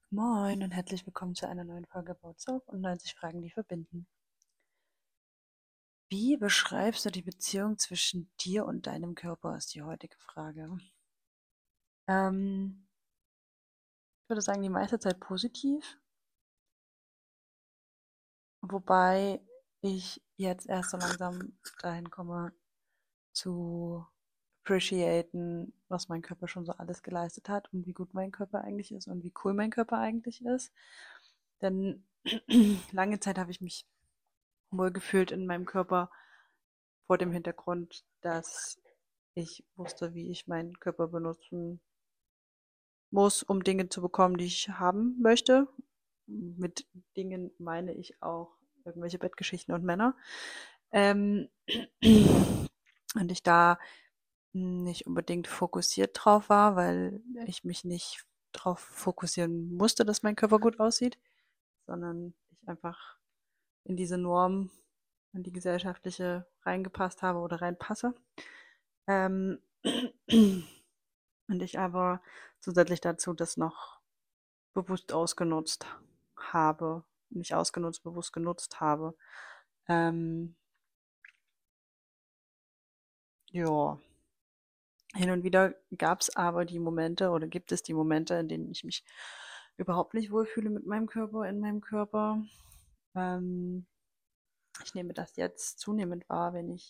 Moin und herzlich willkommen zu einer neuen Folge About Soap und 90 Fragen, die verbinden. Wie beschreibst du die Beziehung zwischen dir und deinem Körper, ist die heutige Frage. Ich würde sagen, die meiste Zeit positiv, wobei ich jetzt erst so langsam dahin komme zu appreciaten, was mein Körper schon so alles geleistet hat und wie gut mein Körper eigentlich ist und wie cool mein Körper eigentlich ist. Denn lange Zeit habe ich mich wohl gefühlt in meinem Körper vor dem Hintergrund, dass ich wusste, wie ich meinen Körper benutzen muss, um Dinge zu bekommen, die ich haben möchte. Mit Dingen meine ich auch irgendwelche Bettgeschichten und Männer. Ähm, und ich da nicht unbedingt fokussiert drauf war, weil ich mich nicht darauf fokussieren musste, dass mein Körper gut aussieht, sondern ich einfach in diese Norm, in die gesellschaftliche reingepasst habe oder reinpasse. Ähm, und ich aber zusätzlich dazu das noch bewusst ausgenutzt habe. Nicht ausgenutzt, bewusst genutzt habe. Ähm, ja, hin und wieder gab es aber die Momente oder gibt es die Momente, in denen ich mich überhaupt nicht wohlfühle mit meinem Körper, in meinem Körper. Ähm, Ich nehme das jetzt zunehmend wahr, wenn ich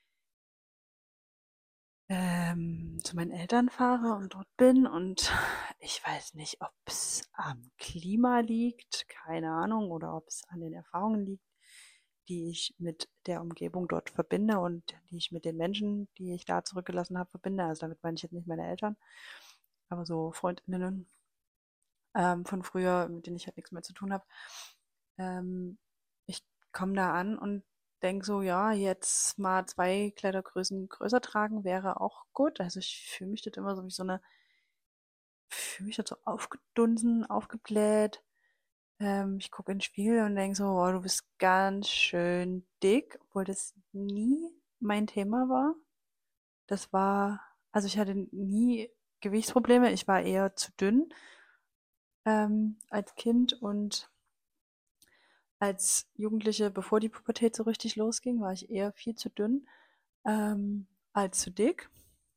zu meinen Eltern fahre und dort bin und ich weiß nicht, ob es am Klima liegt, keine Ahnung, oder ob es an den Erfahrungen liegt, die ich mit der Umgebung dort verbinde und die ich mit den Menschen, die ich da zurückgelassen habe, verbinde. Also damit meine ich jetzt nicht meine Eltern, aber so Freundinnen von früher, mit denen ich halt nichts mehr zu tun habe. Ich komme da an und denke so, ja, jetzt mal 2 Kleidergrößen größer tragen wäre auch gut. Also ich fühle mich das immer so wie so eine, fühle mich das so aufgedunsen, aufgebläht. Ich gucke in den Spiegel und denke so, wow, du bist ganz schön dick, obwohl das nie mein Thema war. Das war, also ich hatte nie Gewichtsprobleme. Ich war eher zu dünn als Kind und als Jugendliche, bevor die Pubertät so richtig losging, war ich eher viel zu dünn als zu dick.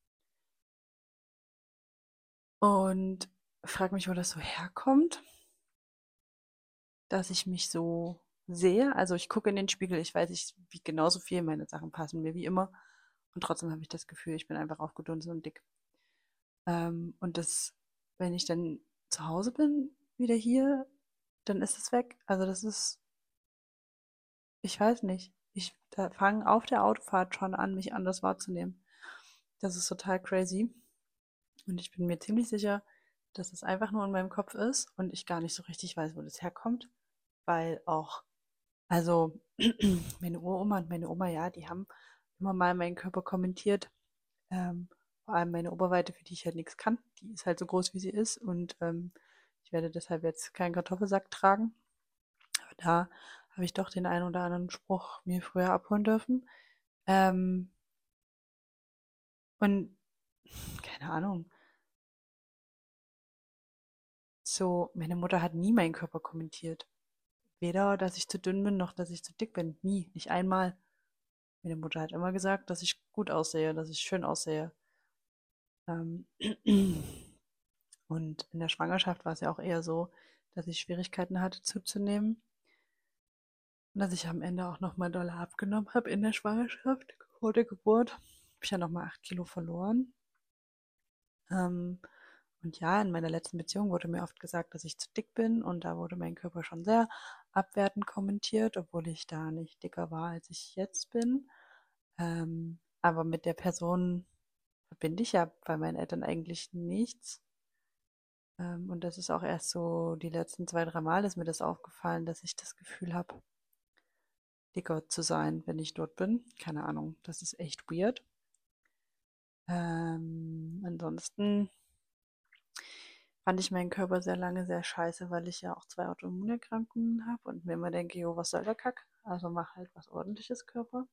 Und frage mich, wo das so herkommt, dass ich mich so sehe. Also ich gucke in den Spiegel, ich weiß, ich wiege genauso viel, meine Sachen passen mir wie immer. Und trotzdem habe ich das Gefühl, ich bin einfach aufgedunsen und dick. Und das, wenn ich dann zu Hause bin, wieder hier, dann ist es weg. Also das ist, ich weiß nicht. Ich fange auf der Autofahrt schon an, mich anders wahrzunehmen. Das ist total crazy. Und ich bin mir ziemlich sicher, dass es einfach nur in meinem Kopf ist und ich gar nicht so richtig weiß, wo das herkommt. Weil auch, also meine Uroma und meine Oma, ja, die haben immer mal meinen Körper kommentiert. Ähm, Vor allem meine Oberweite, für die ich halt nichts kann. Die ist halt so groß, wie sie ist. Und ich werde deshalb jetzt keinen Kartoffelsack tragen. Aber da habe ich doch den einen oder anderen Spruch mir früher abholen dürfen. Ähm, und keine Ahnung. So, meine Mutter hat nie meinen Körper kommentiert. Weder, dass ich zu dünn bin, noch dass ich zu dick bin. Nie. Nicht einmal. Meine Mutter hat immer gesagt, dass ich gut aussehe, dass ich schön aussehe. Ähm, und in der Schwangerschaft war es ja auch eher so, dass ich Schwierigkeiten hatte zuzunehmen. Und dass ich am Ende auch nochmal doll abgenommen habe in der Schwangerschaft. Vor der Geburt habe ich ja nochmal 8 Kilo verloren. Ähm, und ja, in meiner letzten Beziehung wurde mir oft gesagt, dass ich zu dick bin und da wurde mein Körper schon sehr abwertend kommentiert, obwohl ich da nicht dicker war, als ich jetzt bin. Aber mit der Person verbinde ich ja bei meinen Eltern eigentlich nichts. Und das ist auch erst so die letzten 2, 3 Mal ist mir das aufgefallen, dass ich das Gefühl habe, dicker zu sein, wenn ich dort bin. Keine Ahnung, das ist echt weird. Ansonsten fand ich meinen Körper sehr lange sehr scheiße, weil ich ja auch 2 Autoimmunerkrankungen habe und mir immer denke, jo, was soll der Kack? Also mach halt was Ordentliches, Körper.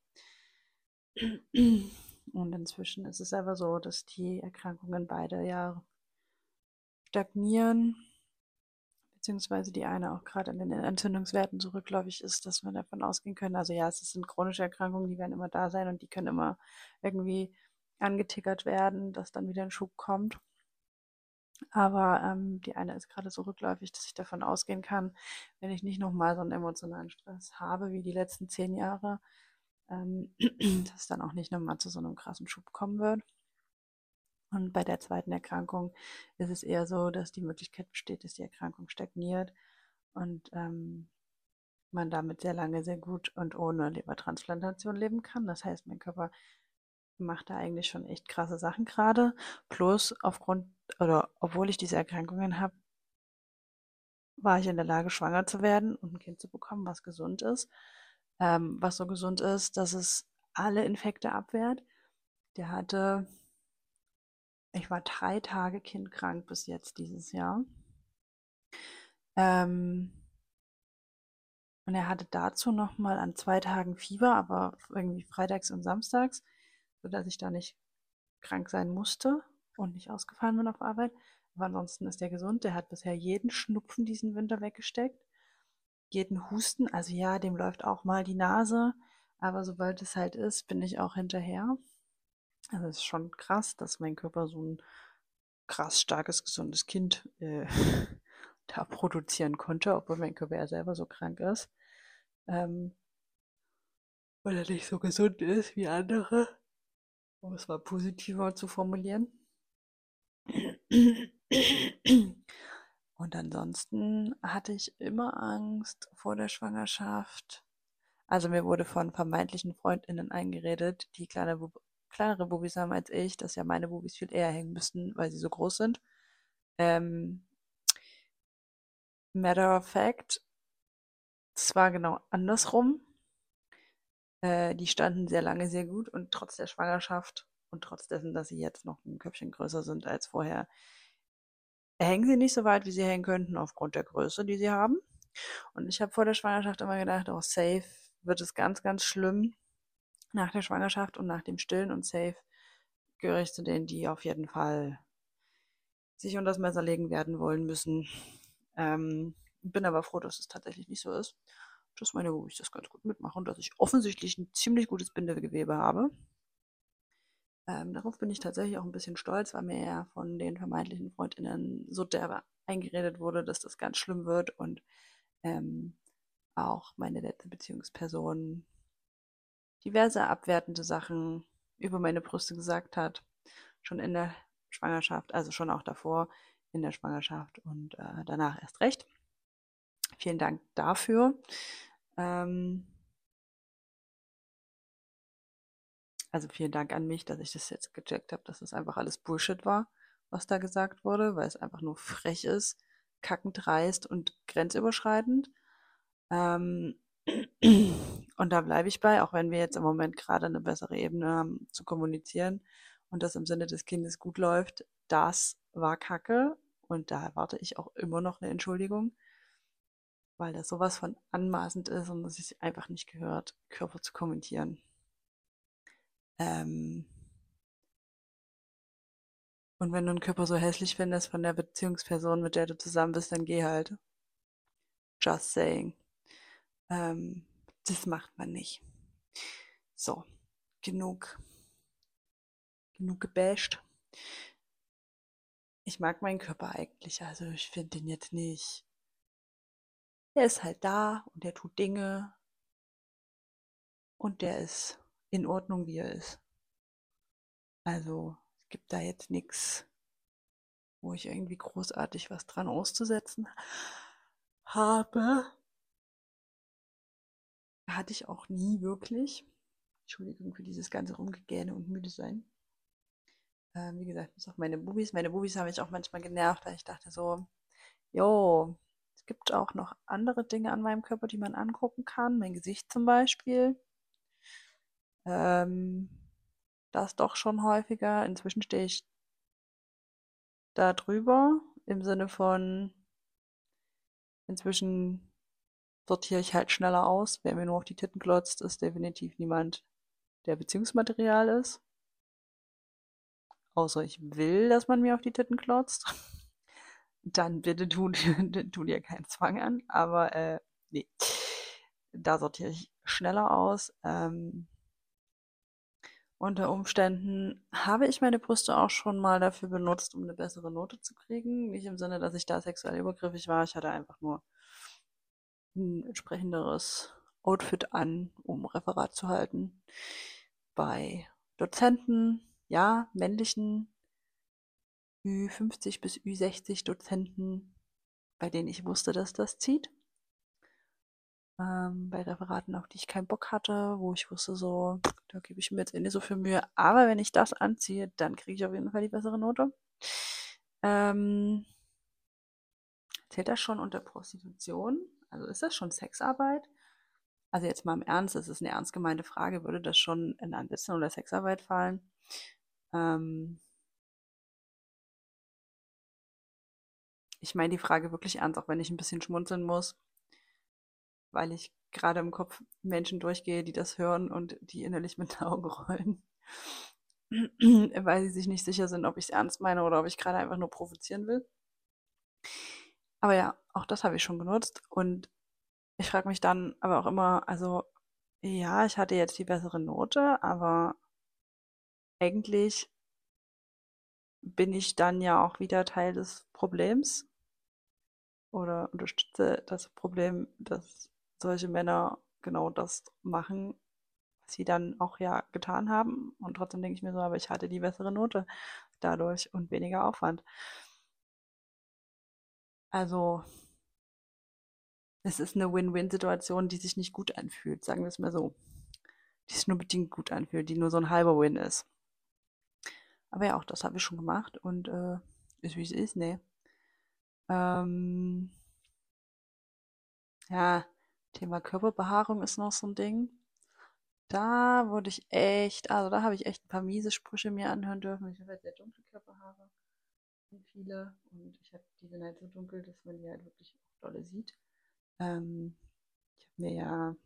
Und inzwischen ist es aber so, dass die Erkrankungen beide ja stagnieren, beziehungsweise die eine auch gerade an den Entzündungswerten so rückläufig ist, dass wir davon ausgehen können. Also ja, es sind chronische Erkrankungen, die werden immer da sein und die können immer irgendwie angetickert werden, dass dann wieder ein Schub kommt. Aber die eine ist gerade so rückläufig, dass ich davon ausgehen kann, wenn ich nicht nochmal so einen emotionalen Stress habe wie die letzten 10 Jahre, dass es dann auch nicht nochmal zu so einem krassen Schub kommen wird. Und bei der zweiten Erkrankung ist es eher so, dass die Möglichkeit besteht, dass die Erkrankung stagniert und man damit sehr lange, sehr gut und ohne Lebertransplantation leben kann. Das heißt, mein Körper macht da eigentlich schon echt krasse Sachen gerade. Plus aufgrund oder obwohl ich diese Erkrankungen habe, war ich in der Lage, schwanger zu werden und ein Kind zu bekommen, was gesund ist. Was so gesund ist, dass es alle Infekte abwehrt. Der hatte, ich war 3 Tage kindkrank bis jetzt dieses Jahr. Ähm, und er hatte dazu nochmal an 2 Tagen Fieber, aber irgendwie freitags und samstags, sodass ich da nicht krank sein musste und nicht ausgefallen bin auf Arbeit. Aber ansonsten ist er gesund. Der hat bisher jeden Schnupfen diesen Winter weggesteckt, jeden Husten. Also ja, dem läuft auch mal die Nase, aber sobald es halt ist, bin ich auch hinterher. Also es ist schon krass, dass mein Körper so ein krass starkes, gesundes Kind da produzieren konnte, obwohl mein Körper ja selber so krank ist. Ähm, Weil er nicht so gesund ist wie andere, um es mal positiver zu formulieren. Und ansonsten hatte ich immer Angst vor der Schwangerschaft. Also mir wurde von vermeintlichen FreundInnen eingeredet, die kleinere Bubis haben als ich, dass ja meine Bubis viel eher hängen müssten, weil sie so groß sind. Ähm, Matter of fact, es war genau andersrum. Die standen sehr lange sehr gut und trotz der Schwangerschaft und trotz dessen, dass sie jetzt noch ein Köpfchen größer sind als vorher, hängen sie nicht so weit, wie sie hängen könnten aufgrund der Größe, die sie haben. Und ich habe vor der Schwangerschaft immer gedacht, oh, safe wird es ganz, ganz schlimm nach der Schwangerschaft und nach dem Stillen und safe gehöre ich zu denen, die auf jeden Fall sich unter das Messer legen werden wollen müssen. Bin aber froh, dass es tatsächlich nicht so ist. Dass meine Babys das ganz gut mitmachen und dass ich offensichtlich ein ziemlich gutes Bindegewebe habe. Darauf bin ich tatsächlich auch ein bisschen stolz, weil mir ja von den vermeintlichen FreundInnen so derbe eingeredet wurde, dass das ganz schlimm wird und ähm, auch meine letzte Beziehungsperson diverse abwertende Sachen über meine Brüste gesagt hat, schon in der Schwangerschaft, also schon auch davor in der Schwangerschaft und danach erst recht. Vielen Dank dafür. Ähm, also vielen Dank an mich, dass ich das jetzt gecheckt habe, dass das einfach alles Bullshit war, was da gesagt wurde, weil es einfach nur frech ist, kackend dreist und grenzüberschreitend. Ähm, und da bleibe ich bei, auch wenn wir jetzt im Moment gerade eine bessere Ebene haben zu kommunizieren und das im Sinne des Kindes gut läuft. Das war Kacke und da erwarte ich auch immer noch eine Entschuldigung, weil das sowas von anmaßend ist und es sich einfach nicht gehört, Körper zu kommentieren. Ähm, und wenn du einen Körper so hässlich findest von der Beziehungsperson, mit der du zusammen bist, dann geh halt. Just saying. Ähm, Das macht man nicht. So, genug, genug gebasht. Ich mag meinen Körper eigentlich, also ich finde den jetzt nicht. Der ist halt da und der tut Dinge und der ist in Ordnung, wie er ist. Also es gibt da jetzt nichts, wo ich irgendwie großartig was dran auszusetzen habe. Hatte ich auch nie wirklich. Entschuldigung für dieses ganze Rumgegähne und müde sein. Wie gesagt, bis auf meine Bubis. Meine Bubis haben mich auch manchmal genervt, weil ich dachte so, jo, es gibt auch noch andere Dinge an meinem Körper, die man angucken kann. Mein Gesicht zum Beispiel. Ähm, Das doch schon häufiger. Inzwischen stehe ich da drüber, im Sinne von, inzwischen sortiere ich halt schneller aus. Wer mir nur auf die Titten glotzt, ist definitiv niemand, der Beziehungsmaterial ist. Außer ich will, dass man mir auf die Titten glotzt. dann bitte tu dir keinen Zwang an. Aber nee, da sortiere ich schneller aus. Unter Umständen habe ich meine Brüste auch schon mal dafür benutzt, um eine bessere Note zu kriegen. Nicht im Sinne, dass ich da sexuell übergriffig war. Ich hatte einfach nur ein entsprechenderes Outfit an, um Referat zu halten. Bei Dozenten, ja, männlichen Ü50 bis Ü60 Dozenten, bei denen ich wusste, dass das zieht. Bei Referaten, auf die ich keinen Bock hatte, wo ich wusste, so, da gebe ich mir jetzt eh nicht so viel Mühe. Aber wenn ich das anziehe, dann kriege ich auf jeden Fall die bessere Note. Ähm, Zählt das schon unter Prostitution? Also ist das schon Sexarbeit? Also jetzt mal im Ernst, das ist eine ernst gemeinte Frage. Würde das schon in Ansätzen oder Sexarbeit fallen? Ähm, Ich meine die Frage wirklich ernst, auch wenn ich ein bisschen schmunzeln muss, weil ich gerade im Kopf Menschen durchgehe, die das hören und die innerlich mit den Augen rollen, weil sie sich nicht sicher sind, ob ich es ernst meine oder ob ich gerade einfach nur provozieren will. Aber ja, auch das habe ich schon genutzt und ich frage mich dann aber auch immer, also ja, ich hatte jetzt die bessere Note, aber eigentlich bin ich dann ja auch wieder Teil des Problems oder unterstütze das Problem, dass solche Männer genau das machen, was sie dann auch ja getan haben. Und trotzdem denke ich mir so, aber ich hatte die bessere Note dadurch und weniger Aufwand. Also es ist eine Win-Win-Situation, die sich nicht gut anfühlt, sagen wir es mal so. Die sich nur bedingt gut anfühlt, die nur so ein halber Win ist. Aber ja, auch das habe ich schon gemacht und ist wie es ist, ne? Ähm, ja, Thema Körperbehaarung ist noch so ein Ding. Da wurde ich echt, also da habe ich echt ein paar miese Sprüche mir anhören dürfen. Ich habe halt sehr dunkle Körperhaare und viele und ich habe die sind halt so dunkel, dass man die halt wirklich auch dolle sieht. Ich habe mir ja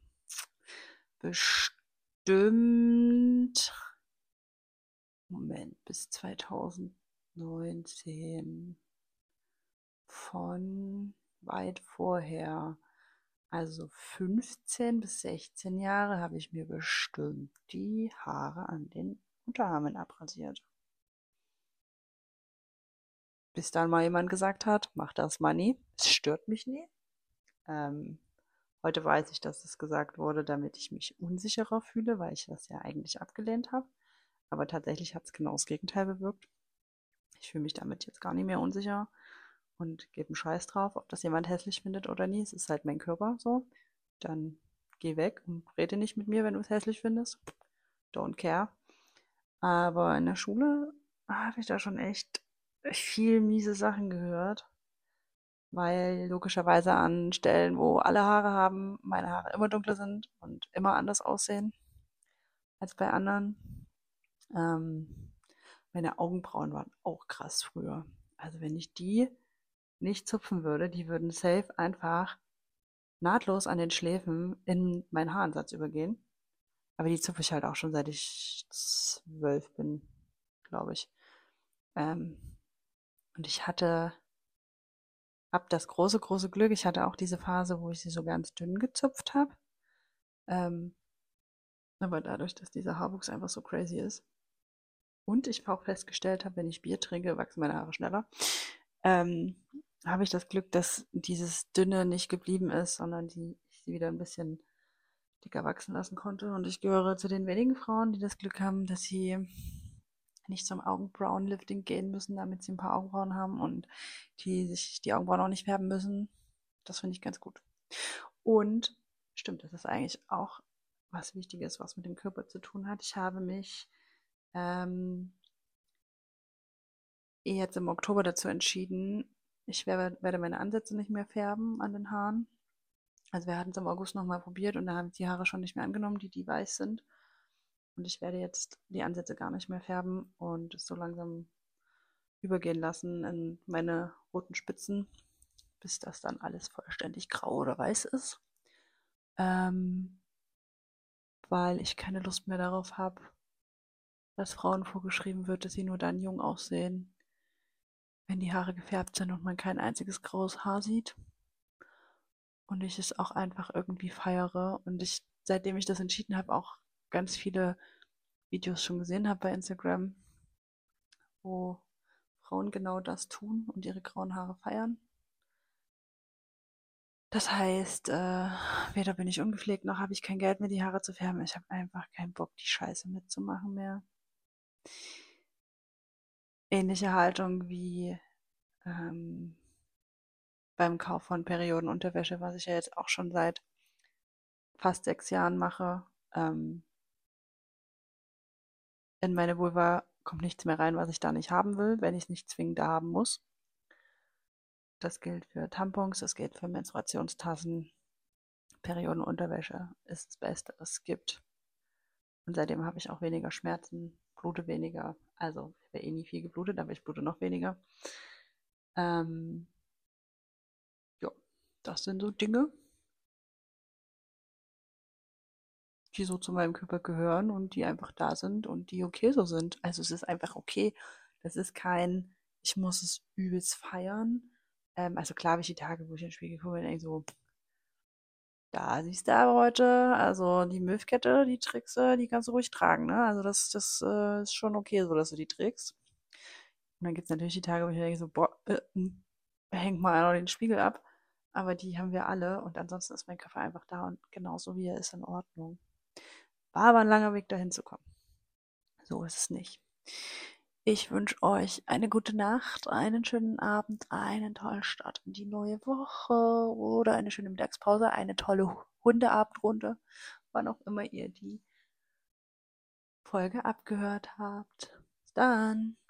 bestimmt, Moment, bis 2019 von weit vorher, also 15 bis 16 Jahre, habe ich mir bestimmt die Haare an den Unterarmen abrasiert. Bis dann mal jemand gesagt hat, mach das mal nie. Es stört mich nie. Ähm, Heute weiß ich, dass es gesagt wurde, damit ich mich unsicherer fühle, weil ich das ja eigentlich abgelehnt habe. Aber tatsächlich hat es genau das Gegenteil bewirkt. Ich fühle mich damit jetzt gar nicht mehr unsicher und gebe einen Scheiß drauf, ob das jemand hässlich findet oder nie. Es ist halt mein Körper so. Dann geh weg und rede nicht mit mir, wenn du es hässlich findest. Don't care. Aber in der Schule habe ich da schon echt viel miese Sachen gehört, weil logischerweise an Stellen, wo alle Haare haben, meine Haare immer dunkler sind und immer anders aussehen als bei anderen. Ähm, Meine Augenbrauen waren auch krass früher. Also wenn ich die nicht zupfen würde, die würden safe einfach nahtlos an den Schläfen in meinen Haaransatz übergehen. Aber die zupfe ich halt auch schon seit ich 12 bin, glaube ich. Ähm, und ich hab das große Glück, ich hatte auch diese Phase, wo ich sie so ganz dünn gezupft habe. Ähm, aber dadurch, dass dieser Haarwuchs einfach so crazy ist und ich auch festgestellt habe, wenn ich Bier trinke, wachsen meine Haare schneller, ähm, habe ich das Glück, dass dieses Dünne nicht geblieben ist, sondern ich sie wieder ein bisschen dicker wachsen lassen konnte. Und ich gehöre zu den wenigen Frauen, die das Glück haben, dass sie nicht zum Augenbrauenlifting gehen müssen, damit sie ein paar Augenbrauen haben und die sich die Augenbrauen auch nicht färben müssen. Das finde ich ganz gut. Und stimmt, das ist eigentlich auch was Wichtiges, was mit dem Körper zu tun hat. Ich habe mich ähm, jetzt im Oktober dazu entschieden, werde meine Ansätze nicht mehr färben an den Haaren. Also wir hatten es im August nochmal probiert und da haben die Haare schon nicht mehr angenommen, die weiß sind. Und ich werde jetzt die Ansätze gar nicht mehr färben und es so langsam übergehen lassen in meine roten Spitzen, bis das dann alles vollständig grau oder weiß ist. Ähm, Weil ich keine Lust mehr darauf habe, dass Frauen vorgeschrieben wird, dass sie nur dann jung aussehen, wenn die Haare gefärbt sind und man kein einziges graues Haar sieht. Und ich es auch einfach irgendwie feiere. Und ich, seitdem ich das entschieden habe, auch ganz viele Videos schon gesehen habe bei Instagram, wo Frauen genau das tun und ihre grauen Haare feiern. Das heißt, weder bin ich ungepflegt, noch habe ich kein Geld mehr, die Haare zu färben. Ich habe einfach keinen Bock, die Scheiße mitzumachen mehr. Ähnliche Haltung wie ähm, beim Kauf von Periodenunterwäsche, was ich ja jetzt auch schon seit fast 6 Jahren mache. In meine Vulva kommt nichts mehr rein, was ich da nicht haben will, wenn ich es nicht zwingend da haben muss. Das gilt für Tampons, das gilt für Menstruationstassen. Periodenunterwäsche ist das Beste, was es gibt. Und seitdem habe ich auch weniger Schmerzen, blute weniger. Also, ich habe eh nie viel geblutet, aber ich blute noch weniger. Ähm, ja, das sind so Dinge, die so zu meinem Körper gehören und die einfach da sind und die okay so sind. Also es ist einfach okay. Das ist kein, ich muss es übelst feiern. Also klar habe ich die Tage, wo ich in den Spiegel gucke und denke so, da siehst du aber heute, also die Milchkette, die trägst du, die kannst du ruhig tragen, ne? Also das ist schon okay so, dass du die trägst. Und dann gibt es natürlich die Tage, wo ich denke so, boah, hängt mal einer den Spiegel ab. Aber die haben wir alle und ansonsten ist mein Körper einfach da und genauso wie er ist in Ordnung. War aber ein langer Weg dahin zu kommen. So ist es nicht. Ich wünsche euch eine gute Nacht, einen schönen Abend, einen tollen Start in die neue Woche oder eine schöne Mittagspause, eine tolle Hundeabendrunde, wann auch immer ihr die Folge abgehört habt. Bis dann.